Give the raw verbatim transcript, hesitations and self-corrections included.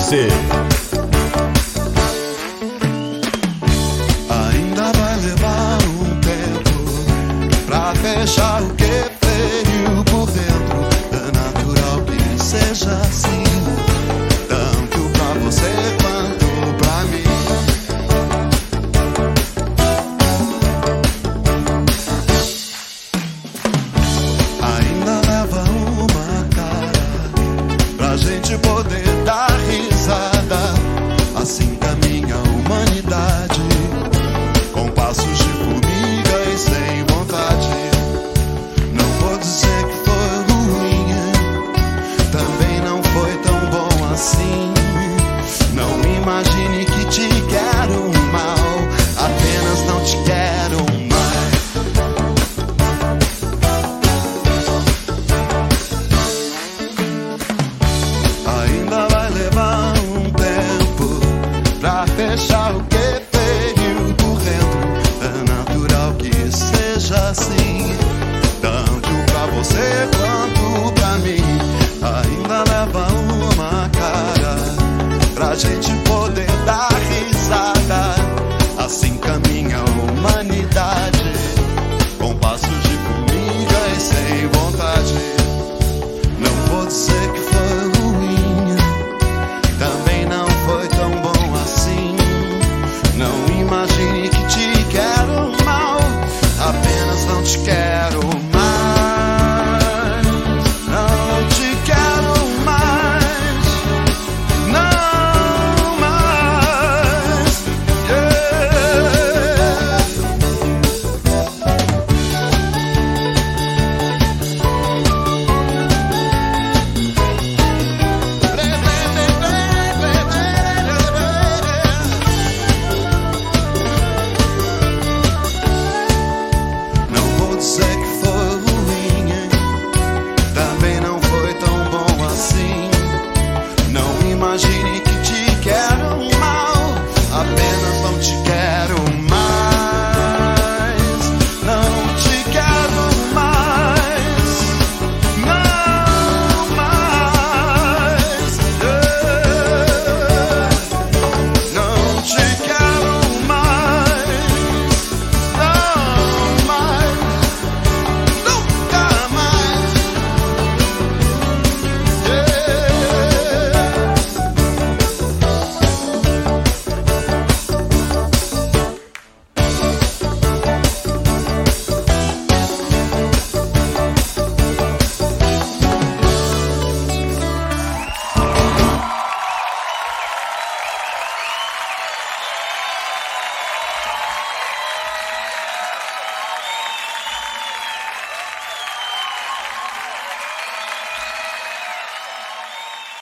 você. Ainda vai levar um tempo pra fechar o que feriu por dentro. É natural que seja assim, tanto pra você quanto pra mim. Ainda leva uma cara pra gente poder dar risada. Assim caminha a humanidade, com passos de formiga e sem vontade. Não vou dizer que foi ruim, também não foi tão bom assim. Não imagine que te quero mal, apenas não te quero mais. Ainda vai levar um tempo pra fechar o que feriu por dentro. É natural que seja assim, tanto pra você quanto pra mim. Ainda leva uma cara pra gente